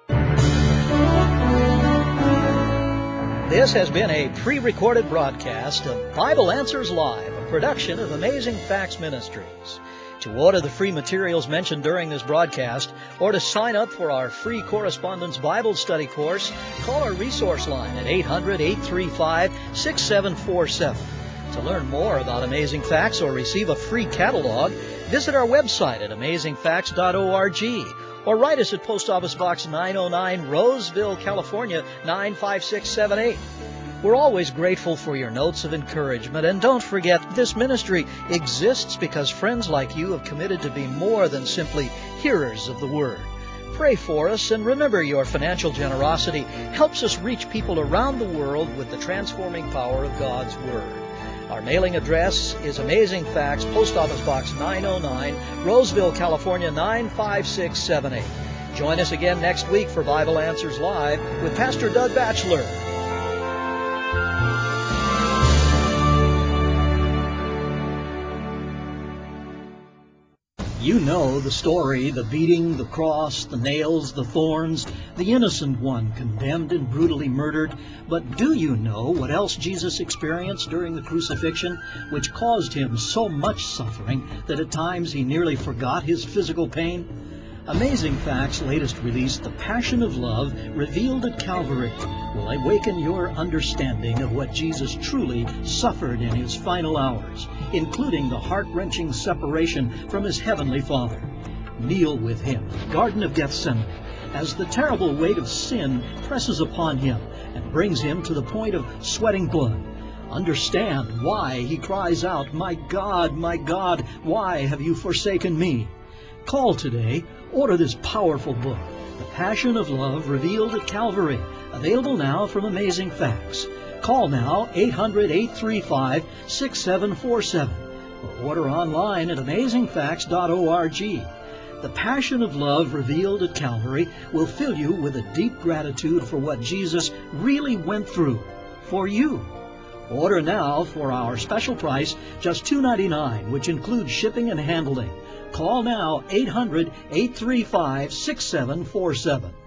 This has been a pre-recorded broadcast of Bible Answers Live, a production of Amazing Facts Ministries. To order the free materials mentioned during this broadcast, or to sign up for our free correspondence Bible study course, call our resource line at 800-835-6747. To learn more about Amazing Facts or receive a free catalog, visit our website at amazingfacts.org or write us at Post Office Box 909, Roseville, California, 95678. We're always grateful for your notes of encouragement, and don't forget, this ministry exists because friends like you have committed to be more than simply hearers of the Word. Pray for us, and remember, your financial generosity helps us reach people around the world with the transforming power of God's Word. Our mailing address is Amazing Facts, Post Office Box 909, Roseville, California, 95678. Join us again next week for Bible Answers Live with Pastor Doug Batchelor. You know the story, the beating, the cross, the nails, the thorns, the innocent one condemned and brutally murdered. But do you know what else Jesus experienced during the crucifixion, which caused him so much suffering that at times he nearly forgot his physical pain? Amazing Facts' latest release, The Passion of Love, revealed at Calvary, will awaken your understanding of what Jesus truly suffered in his final hours, including the heart-wrenching separation from his heavenly Father. Kneel with him in the Garden of Gethsemane as the terrible weight of sin presses upon him and brings him to the point of sweating blood. Understand why he cries out, my God, why have you forsaken me?" Call today. Order this powerful book, The Passion of Love, revealed at Calvary, available now from Amazing Facts. Call now, 800-835-6747, or order online at amazingfacts.org. The Passion of Love, revealed at Calvary, will fill you with a deep gratitude for what Jesus really went through for you. Order now for our special price, just $2.99, which includes shipping and handling. Call now, 800-835-6747.